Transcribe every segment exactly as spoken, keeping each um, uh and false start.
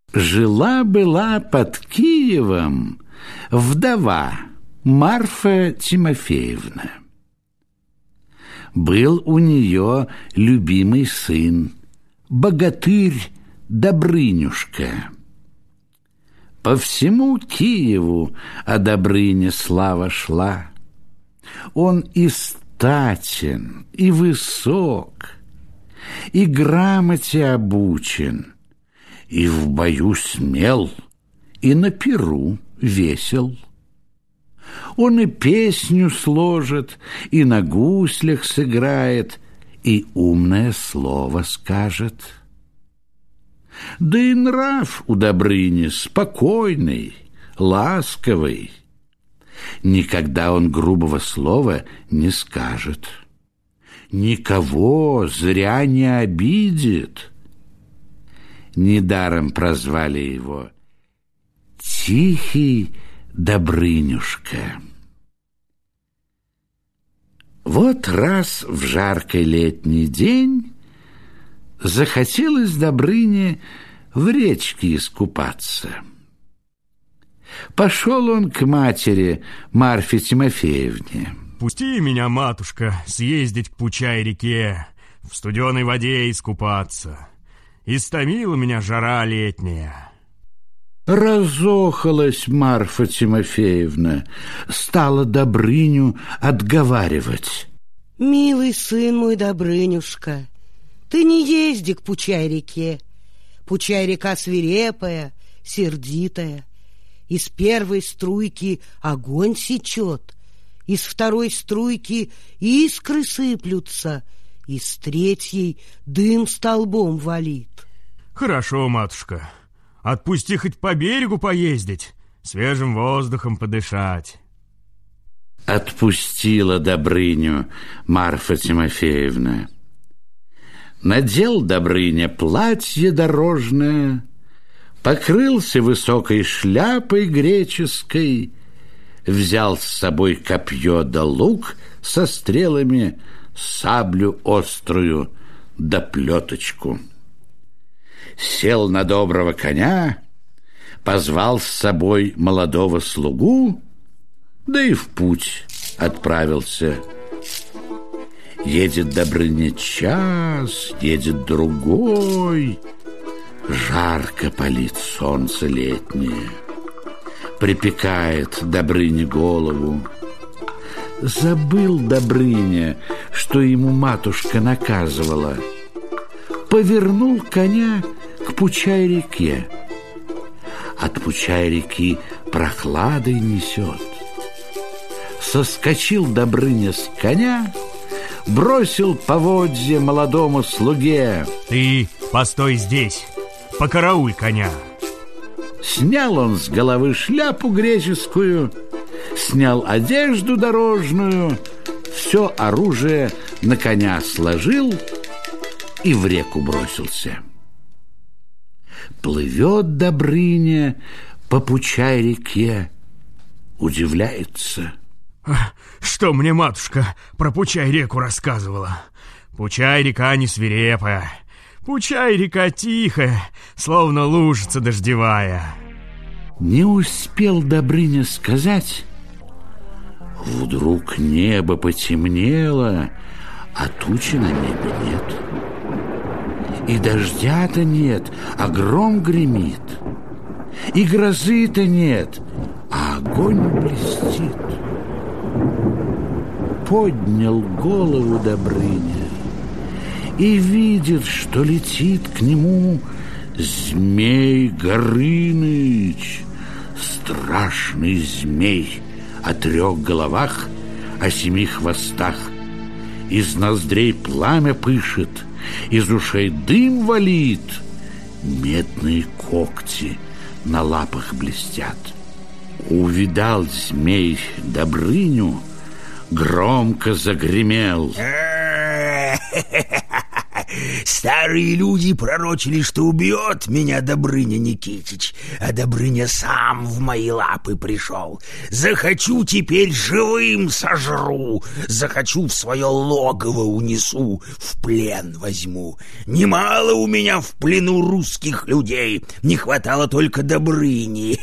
Жила-была под Киевом вдова Марфа Тимофеевна. Был у нее любимый сын, богатырь Добрынюшка. По всему Киеву о Добрыне слава шла. Он и статен, и высок, и грамоте обучен, и в бою смел, и на пиру весел. Он и песню сложит, и на гуслях сыграет, и умное слово скажет. Да и нрав у Добрыни спокойный, ласковый. Никогда он грубого слова не скажет, никого зря не обидит. Недаром прозвали его Тихий Добрынюшка. Вот раз в жаркий летний день захотелось Добрыне в речке искупаться. Пошел он к матери Марфе Тимофеевне. «Пусти меня, матушка, съездить к Пучай-реке, в студеной воде искупаться. Истомила меня жара летняя». Разохалась Марфа Тимофеевна, стала Добрыню отговаривать. «Милый сын мой, Добрынюшка, ты не езди к Пучай-реке. Пучай-река свирепая, сердитая. Из первой струйки огонь сечет, из второй струйки искры сыплются, из третьей дым столбом валит». «Хорошо, матушка, отпусти хоть по берегу поездить, свежим воздухом подышать». Отпустила Добрыню Марфа Тимофеевна. Надел Добрыня платье дорожное, покрылся высокой шляпой греческой, взял с собой копье да лук со стрелами, саблю острую да плеточку. Сел на доброго коня, позвал с собой молодого слугу, да и в путь отправился. Едет Добрыня час, едет другой, жарко палит солнце летнее, припекает Добрыне голову. Забыл Добрыня, что ему матушка наказывала. Повернул коня к Пучай-реке. От Пучай-реки прохладой несет. Соскочил Добрыня с коня, бросил поводья молодому слуге. «Ты постой здесь, покарауль коня». Снял он с головы шляпу греческую, снял одежду дорожную, все оружие на коня сложил и в реку бросился. Плывет Добрыня по Пучай-реке, удивляется. «Что мне матушка про Пучай-реку рассказывала? Пучай-река не свирепая, Пучай-река тихая, словно лужица дождевая». Не успел Добрыня сказать, вдруг небо потемнело, а тучи на небе нет. И дождя-то нет, а гром гремит. И грозы-то нет, а огонь блестит. Поднял голову Добрыня и видит, что летит к нему Змей Горыныч, страшный змей о трех головах, о семи хвостах. Из ноздрей пламя пышет, из ушей дым валит, медные когти на лапах блестят. Увидал змей Добрыню, громко загремел. Старые люди пророчили, что убьет меня Добрыня Никитич, а Добрыня сам в мои лапы пришел. Захочу теперь живым сожру, захочу в свое логово унесу, в плен возьму. Немало у меня в плену русских людей, не хватало только Добрыни.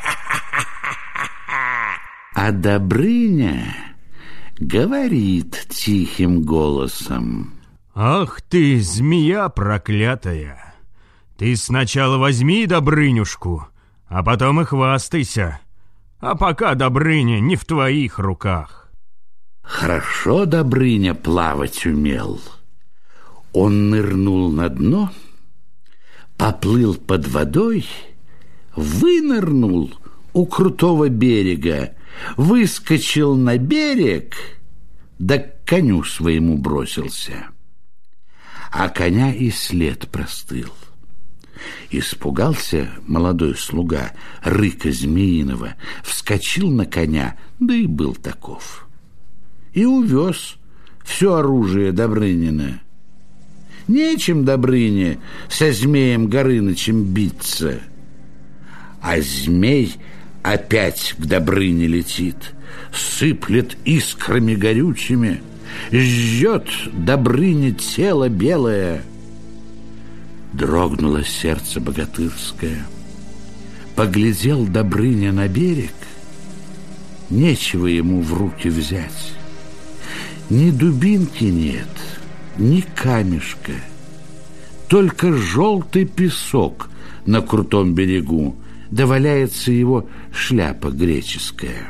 А Добрыня говорит тихим голосом: «Ах ты, змея проклятая! Ты сначала возьми Добрынюшку, а потом и хвастайся, а пока Добрыня не в твоих руках». Хорошо Добрыня плавать умел. Он нырнул на дно, поплыл под водой, вынырнул у крутого берега, выскочил на берег, да к коню своему бросился. А коня и след простыл. Испугался молодой слуга рыка змеиного, вскочил на коня, да и был таков. И увез все оружие Добрынина. Нечем Добрыне со змеем Горынычем биться. А змей опять к Добрыне летит, сыплет искрами горючими, жжет Добрыне тело белое. Дрогнуло сердце богатырское. Поглядел Добрыня на берег, нечего ему в руки взять. Ни дубинки нет, ни камешка, только желтый песок на крутом берегу, да валяется его шляпа греческая.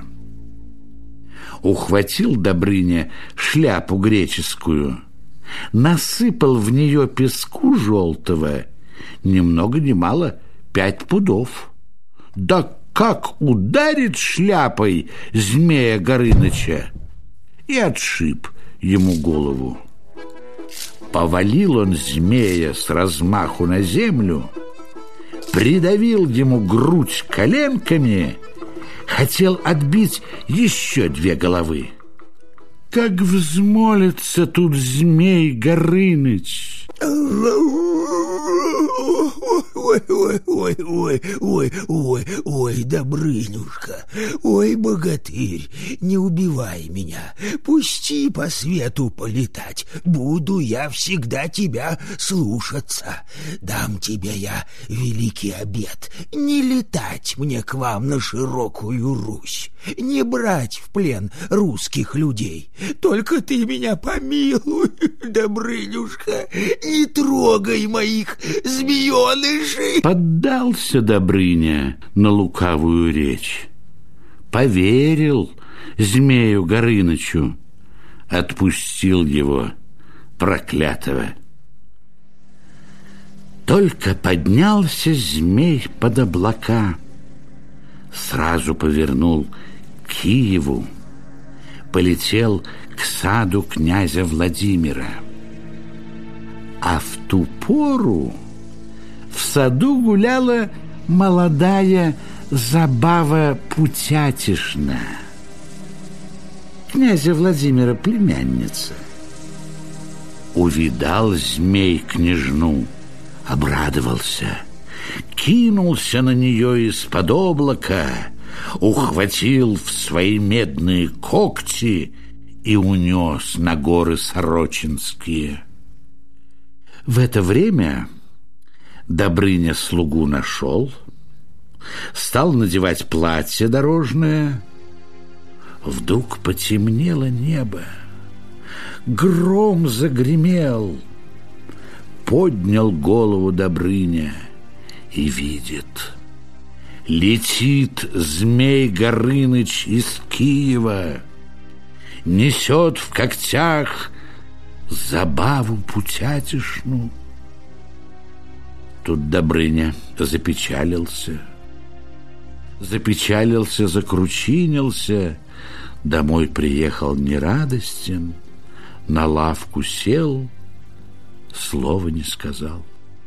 Ухватил Добрыня шляпу греческую, насыпал в нее песку желтого, ни много ни мало пять пудов. Да как ударит шляпой змея Горыныча, и отшиб ему голову. Повалил он змея с размаху на землю, придавил ему грудь коленками, хотел отбить еще две головы. Как взмолится тут змей Горыныч! Ой, ой, ой, ой, ой, ой, ой, Добрынюшка, ой, богатырь, не убивай меня, пусти по свету полетать, буду я всегда тебя слушаться. Дам тебе я великий обет, не летать мне к вам на широкую Русь, не брать в плен русских людей. Только ты меня помилуй, Добрынюшка, не трогай моих змеенышей. Поддался Добрыня на лукавую речь, поверил змею Горынычу, отпустил его, проклятого. Только поднялся змей под облака, сразу повернул к Киеву, полетел к саду князя Владимира. А в ту пору в саду гуляла молодая Забава Путятишна, князя Владимира племянница. Увидал змей княжну, обрадовался, кинулся на нее из-под облака, ухватил в свои медные когти и унес на горы Сорочинские. В это время Добрыня слугу нашел, стал надевать платье дорожное. Вдруг потемнело небо, гром загремел. Поднял голову Добрыня и видит: летит змей Горыныч из Киева, несет в когтях Забаву Путятишну. Тут Добрыня запечалился, запечалился, закручинился, домой приехал нерадостен, на лавку сел, слова не сказал.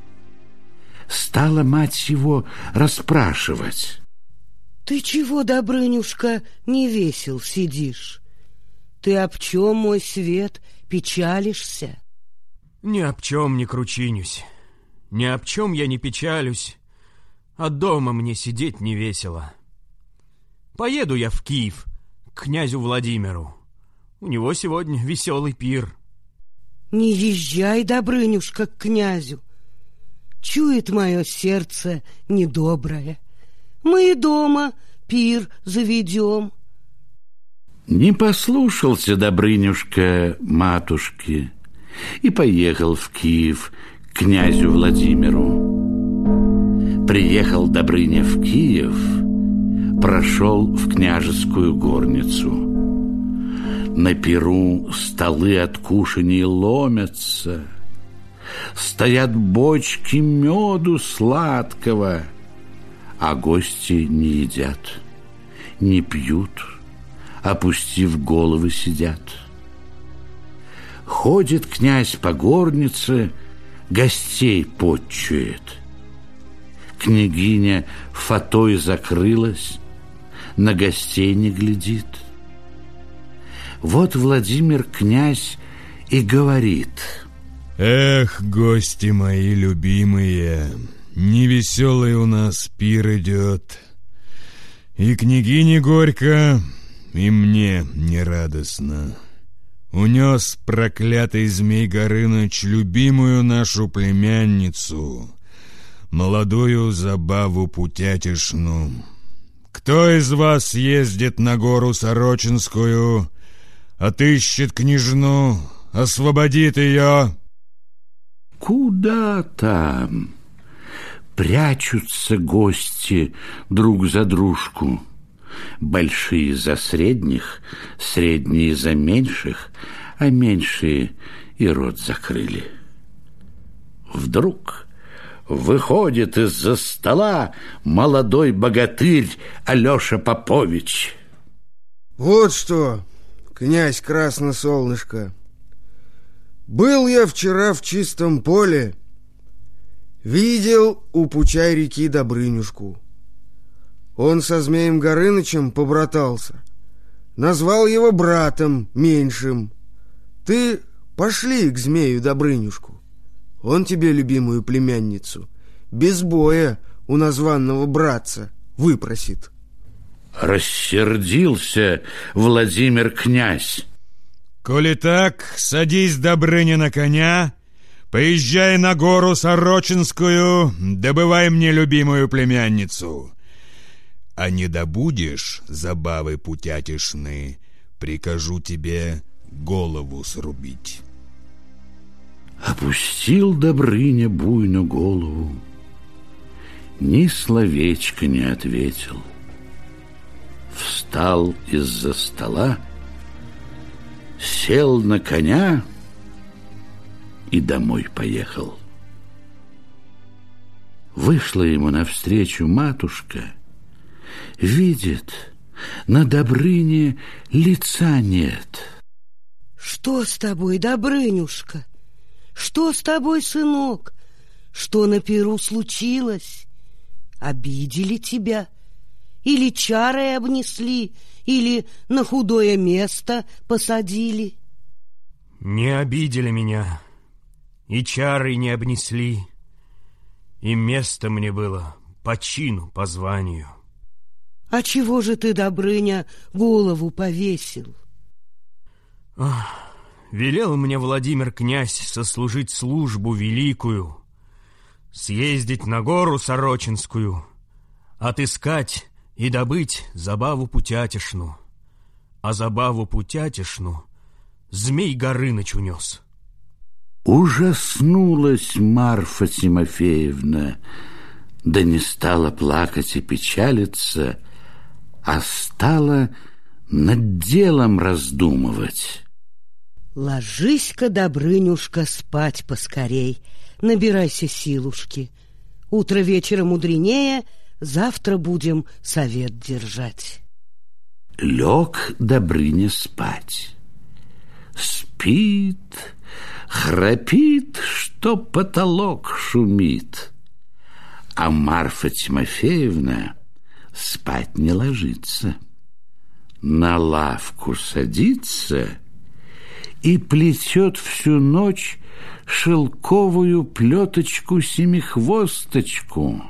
Стала мать его расспрашивать: Ты чего, Добрынюшка, не весел сидишь? Ты об чем, мой свет, печалишься? Ни об чем не кручинюсь, ни об чем я не печалюсь, а дома мне сидеть не весело. Поеду я в Киев к князю Владимиру. У него сегодня веселый пир. Не езжай, Добрынюшка, к князю. Чует мое сердце недоброе. Мы и дома пир заведем. Не послушался Добрынюшка матушки и поехал в Киев к князю Владимиру. Приехал Добрыня в Киев, прошел в княжескую горницу. На пиру столы от кушаний ломятся, стоят бочки меду сладкого, а гости не едят, не пьют, опустив головы сидят. Ходит князь по горнице, гостей потчует. Княгиня фатой закрылась, на гостей не глядит. Вот Владимир князь и говорит: «Эх, гости мои любимые, невеселый у нас пир идет. И княгине горько, и мне нерадостно. Унес проклятый Змей Горыныч любимую нашу племянницу, молодую Забаву Путятишну. Кто из вас ездит на гору Сорочинскую, отыщет княжну, освободит ее?» Куда там? Прячутся гости друг за дружку. Большие за средних, средние за меньших, а меньшие и рот закрыли. Вдруг выходит из-за стола молодой богатырь Алеша Попович. «Вот что, князь Красносолнышко, был я вчера в чистом поле, видел у пучай реки Добрынюшку. Он со Змеем Горынычем побратался, назвал его братом меньшим. Ты пошли к Змею Добрынюшку, он тебе любимую племянницу без боя у названного братца выпросит». Рассердился Владимир князь. «Коли так, садись, Добрыня, на коня, поезжай на гору Сорочинскую, добывай мне любимую племянницу. А не добудешь Забавы Путятишны, прикажу тебе голову срубить». Опустил Добрыня буйную голову, ни словечко не ответил. Встал из-за стола, сел на коня и домой поехал. Вышла ему навстречу матушка, видит, на Добрыне лица нет. Что с тобой, Добрынюшка? Что с тобой, сынок? Что на пиру случилось? Обидели тебя? Или чарой обнесли, или на худое место посадили? Не обидели меня, и чарой не обнесли, и место мне было по чину, по званию. А чего же ты, Добрыня, голову повесил? Ах, велел мне Владимир князь сослужить службу великую, съездить на гору Сорочинскую, отыскать и добыть Забаву Путятишну. А Забаву Путятишну Змей Горыныч унес. Ужаснулась Марфа Тимофеевна, да не стала плакать и печалиться, а стала над делом раздумывать. Ложись-ка, Добрынюшка, спать поскорей, набирайся силушки. Утро вечера мудренее, завтра будем совет держать. Лег Добрыня спать. Спит, храпит, что потолок шумит. А Марфа Тимофеевна спать не ложится. На лавку садится и плетет всю ночь шелковую плеточку-семихвосточку.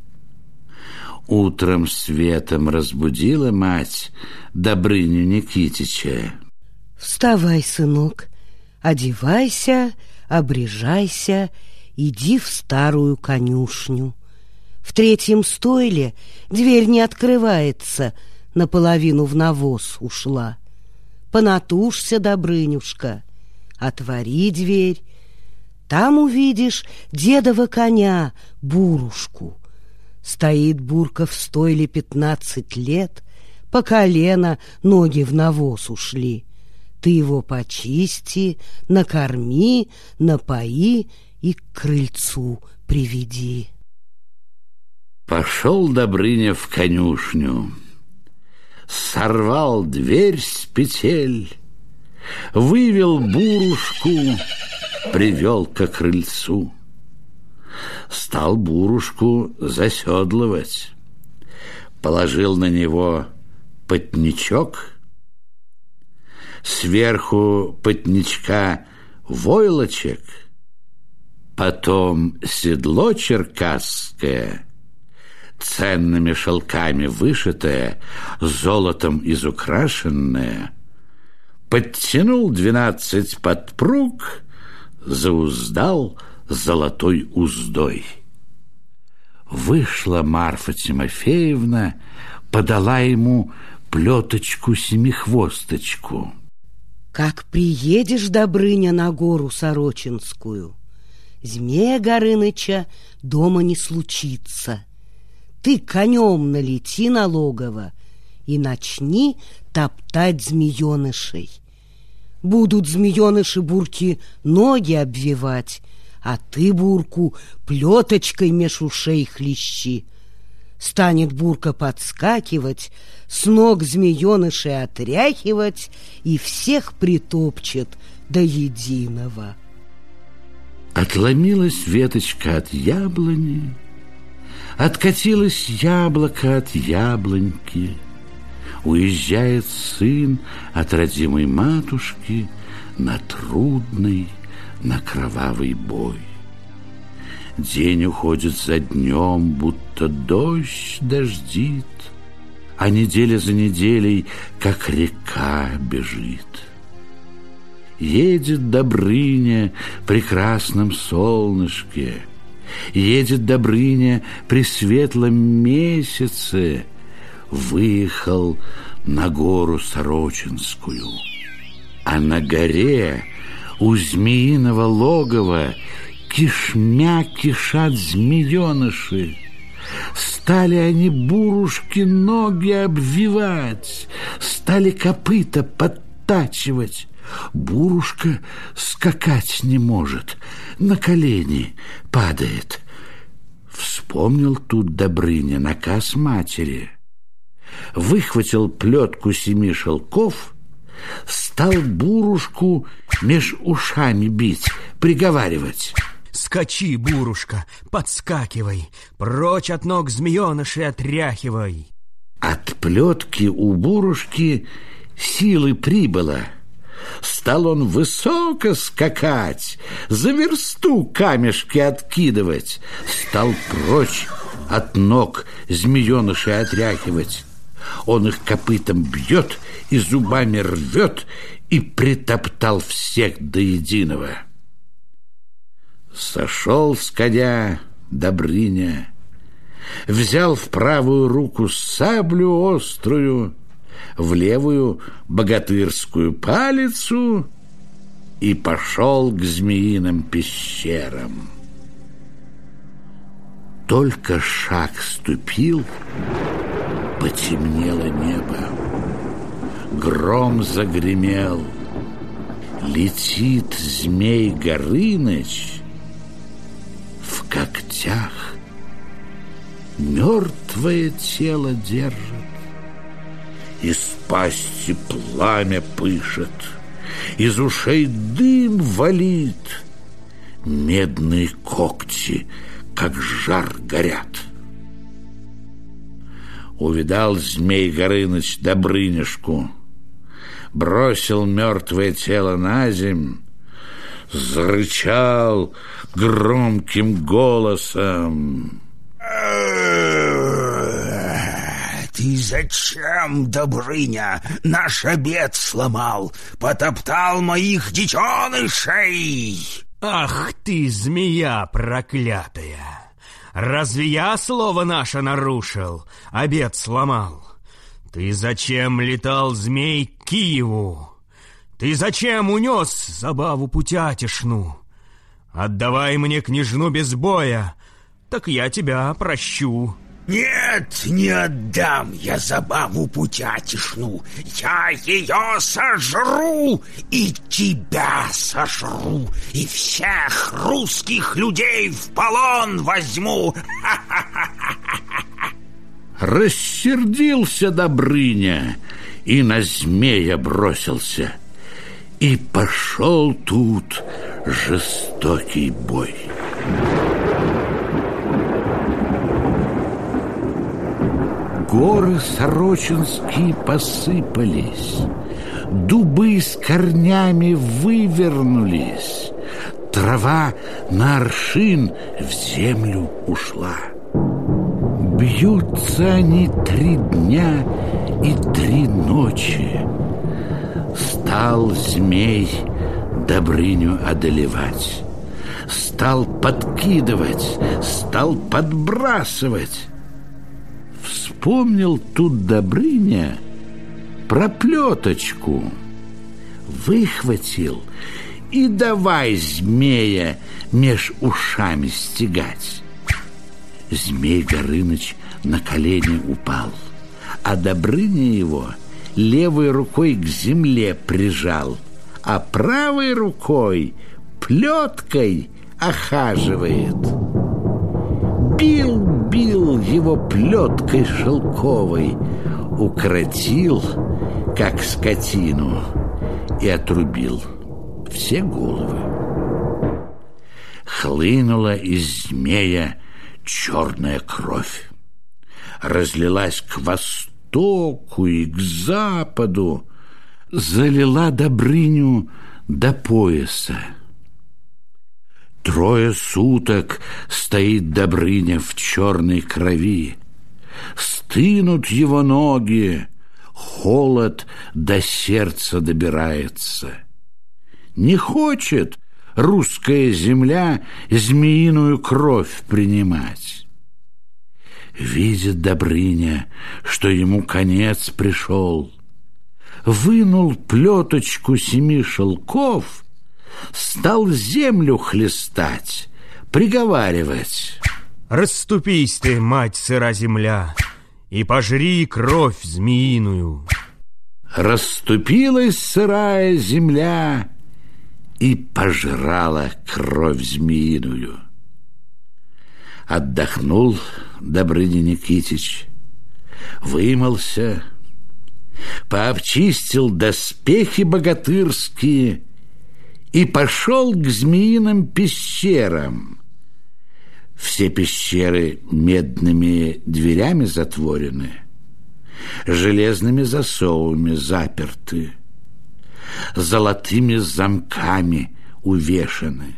Утром светом разбудила мать Добрыню Никитича. Вставай, сынок, одевайся, обрежайся, иди в старую конюшню. В третьем стойле дверь не открывается, наполовину в навоз ушла. Понатужься, Добрынюшка, отвори дверь. Там увидишь дедова коня, Бурушку. Стоит Бурка в стойле пятнадцать лет, по колено ноги в навоз ушли. Ты его почисти, накорми, напои и к крыльцу приведи. Пошел Добрыня в конюшню, сорвал дверь с петель, вывел Бурушку, привел ко крыльцу. Стал Бурушку заседлывать, положил на него потничок, сверху потничка войлочек, потом седло черкасское, ценными шелками вышитое, золотом изукрашенное, подтянул двенадцать подпруг, зауздал золотой уздой. Вышла Марфа Тимофеевна, подала ему плеточку-семихвосточку. Как приедешь, Добрыня, на гору Сорочинскую, Змея Горыныча дома не случится. Ты конем налети на логово и начни топтать змеенышей. Будут змееныши Бурки ноги обвивать, а ты Бурку плеточкой меж ушей хлещи. Станет Бурка подскакивать, с ног змеенышей отряхивать и всех притопчет до единого. Отломилась веточка от яблони, откатилось яблоко от яблоньки. Уезжает сын от родимой матушки на трудный, на кровавый бой. День уходит за днем, будто дождь дождит, а неделя за неделей, как река, бежит. Едет Добрыня при красном солнышке, едет Добрыня при светлом месяце, выехал на гору Сорочинскую. А на горе у змеиного логова кишмя кишат змееныши. Стали они Бурушки ноги обвивать, стали копыта подтачивать. Бурушка скакать не может, на колени падает. Вспомнил тут Добрыня наказ матери. Выхватил плетку семи шелков, стал Бурушку меж ушами бить, приговаривать: «Скачи, Бурушка, подскакивай, прочь от ног змеенышей отряхивай». От плетки у Бурушки силы прибыло. Стал он высоко скакать, за версту камешки откидывать, стал прочь от ног змеенышей отряхивать. Он их копытом бьет и зубами рвет, и притоптал всех до единого. Сошел с коня Добрыня, взял в правую руку саблю острую, в левую богатырскую палицу и пошел к змеиным пещерам. Только шаг ступил, потемнело небо, гром загремел, летит Змей Горыныч, в когтях мертвое тело держит, из пасти пламя пышет, из ушей дым валит, медные когти, как жар, горят. Увидал Змей Горыныч Добрынюшку, бросил мертвое тело на земь, зарычал громким голосом. Ты зачем, Добрыня, наш обед сломал, потоптал моих детенышей? Ах ты, змея проклятая! Разве я слово наше нарушил, обед сломал? Ты зачем летал, змей, к Киеву? Ты зачем унес забаву путятишну? Отдавай мне княжну без боя, так я тебя прощу. Нет, не отдам я забаву путятишну. Я ее сожру, и тебя сожру, и всех русских людей в полон возьму. Рассердился Добрыня и на змея бросился. И пошел тут жестокий бой. Горы сорочинские посыпались, дубы с корнями вывернулись, трава на аршин в землю ушла. Бьются они три дня и три ночи. Стал змей Добрыню одолевать, стал подкидывать, стал подбрасывать. Вспомнил тут Добрыня про плеточку, выхватил и давай змея меж ушами стегать. Змей Горыныч на колени упал, а Добрыня его левой рукой к земле прижал, а правой рукой плеткой охаживает. Бил, бил его плеткой шелковой, укротил, как скотину, и отрубил все головы. Хлынула из змея черная кровь, разлилась к востоку и к западу, залила Добрыню до пояса. Трое суток стоит Добрыня в черной крови. Стынут его ноги, холод до сердца добирается. Не хочет русская земля змеиную кровь принимать. Видит Добрыня, что ему конец пришел. Вынул плеточку семи шелков, стал землю хлестать, приговаривать: расступись ты, мать сыра земля, и пожри кровь змеиную. Расступилась сырая земля и пожрала кровь змеиную. Отдохнул Добрыня Никитич, вымылся, пообчистил доспехи богатырские и пошел к змеиным пещерам. Все пещеры медными дверями затворены, железными засовами заперты, золотыми замками увешаны.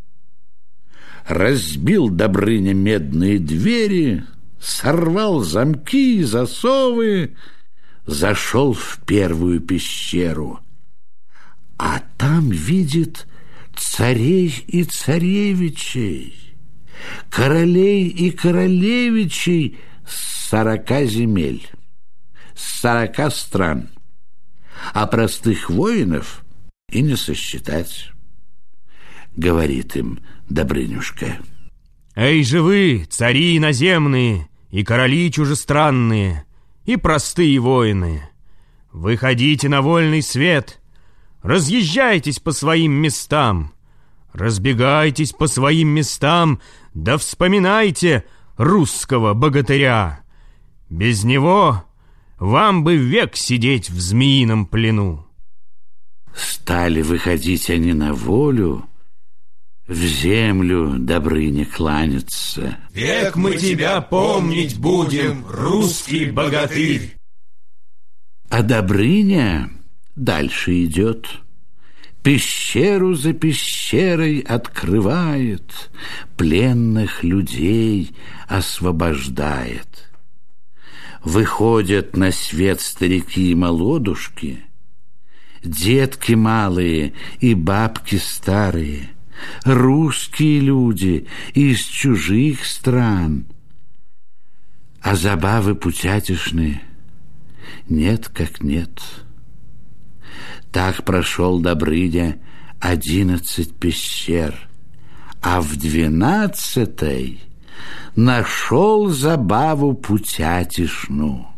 Разбил Добрыня медные двери, сорвал замки и засовы, зашел в первую пещеру, а там видит царей и царевичей, королей и королевичей с сорока земель, с сорока стран, а простых воинов и не сосчитать. Говорит им Добрынюшка: эй же вы, цари иноземные и короли чужестранные и простые воины, выходите на вольный свет, разъезжайтесь по своим местам, разбегайтесь по своим местам, да вспоминайте русского богатыря. Без него вам бы век сидеть в змеином плену. Стали выходить они на волю, в землю Добрыне кланяться. Век мы тебя помнить будем, русский богатырь. А Добрыня дальше идет, пещеру за пещерой открывает, пленных людей освобождает. Выходят на свет старики и молодушки, детки малые и бабки старые, русские люди из чужих стран. А забавы путятишные нет как нет. Так прошел Добрыня одиннадцать пещер, а в двенадцатой нашел забаву путятишну.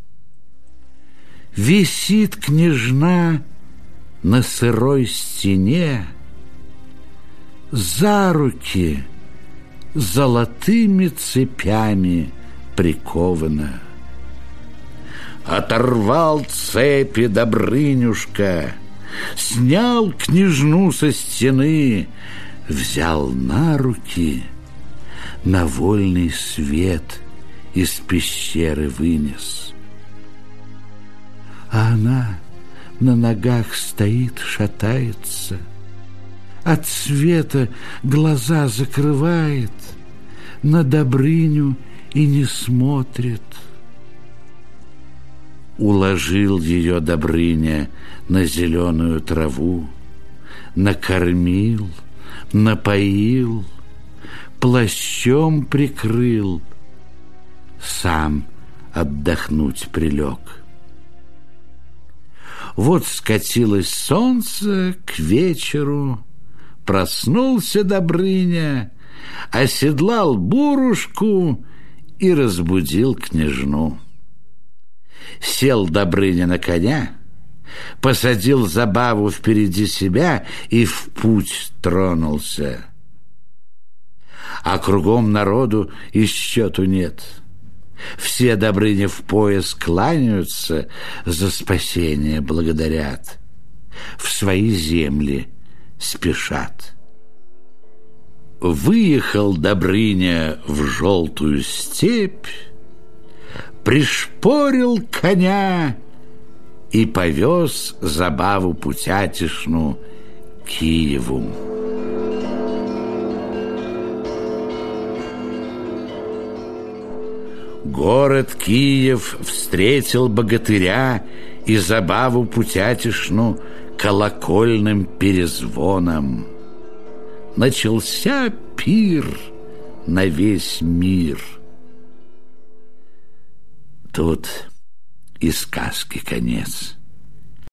Висит княжна на сырой стене, за руки золотыми цепями прикована. Оторвал цепи Добрынюшка, снял княжну со стены, взял на руки, на вольный свет из пещеры вынес. А она на ногах стоит, шатается, от света глаза закрывает, на Добрыню и не смотрит. Уложил ее Добрыня на зеленую траву, накормил, напоил, плащом прикрыл, сам отдохнуть прилег. Вот скатилось солнце к вечеру, проснулся Добрыня, оседлал бурушку и разбудил княжну. Сел Добрыня на коня, посадил забаву впереди себя и в путь тронулся. А кругом народу и счету нет. Все Добрыне в пояс кланяются, за спасение благодарят, в свои земли спешат. Выехал Добрыня в желтую степь, пришпорил коня и повез забаву путятишну к Киеву. Город Киев встретил богатыря и забаву путятишну колокольным перезвоном. Начался пир на весь мир. Тут и сказки конец.